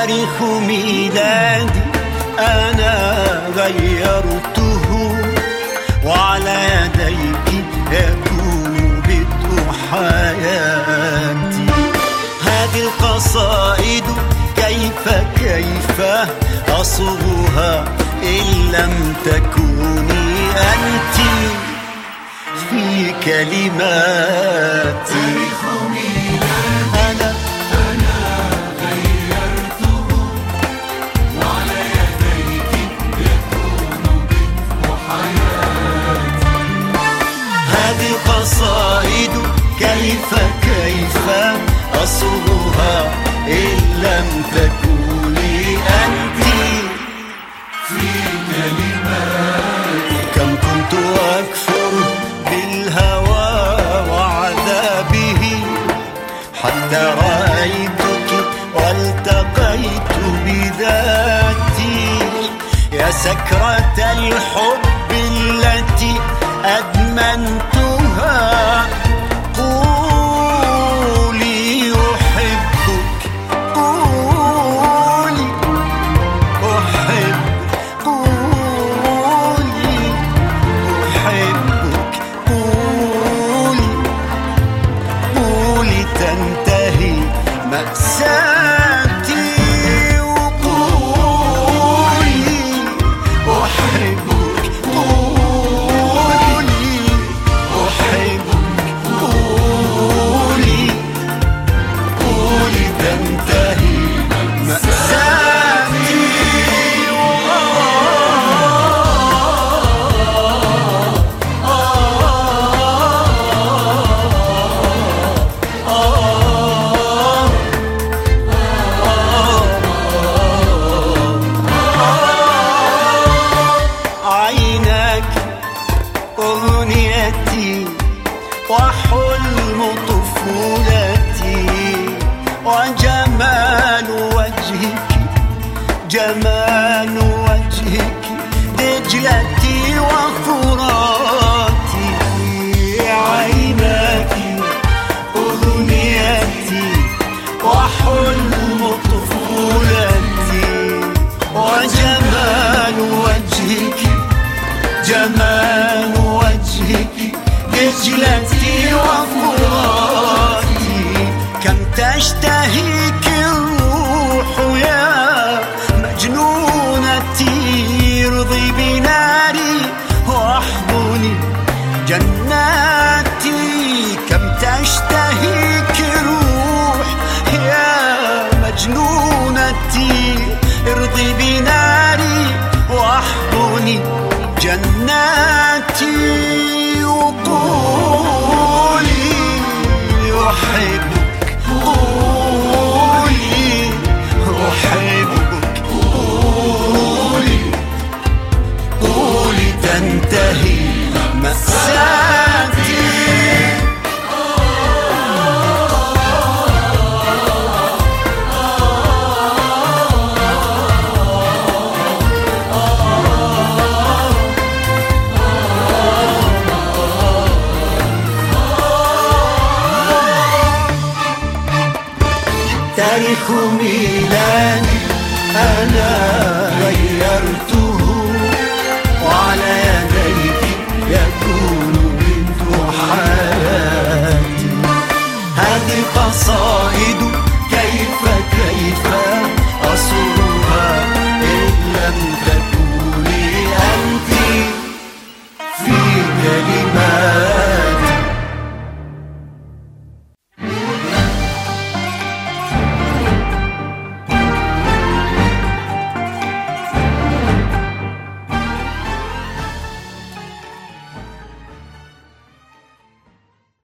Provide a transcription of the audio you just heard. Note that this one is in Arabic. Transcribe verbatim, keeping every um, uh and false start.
تاريخ ميلادي أنا غيرته، وعلى يديك يكون بدء حياتي. هذه القصائد كيف كيف أصوغها إن لم تكوني أنت في كلماتي. أنا أنا غيرته، وعلى يديك يكون بدء حياتي. هذه القصائد كيف كيف أصوغها إن لم تكوني أنت في كلماتي. كم كنت أكفر بالهوى وعذابه حتى رأيتك والتقيت بذاتي. يا سكرة الحب التي أدمنتها، قولي أحبك، قولي أحب، قولي أحبك، قولي قولي تنتهي مأساتي، وقولي أحبك، قولي أحبك، قولي قولي تنتهي مأساتي. عيناك أغنيتي وحلم طفولتي، وجمال وجهك جمال وجهك دجلتي وفراتي. عيناك أغنيتي وحلم طفولتي، وجمال وجهك جمال وجهك دجلتي وفراتي. كم تشتهيك الروح يا مجنونتي، ارضي بناري واحضني جناتي. كم تشتهيك الروح يا مجنونتي، ارضي بناري واحضني جناتي. وقولي أحبك، قولي أحبك، قولي قولي تنتهي مأساتي. تاريخ ميلادي أنا غيرته،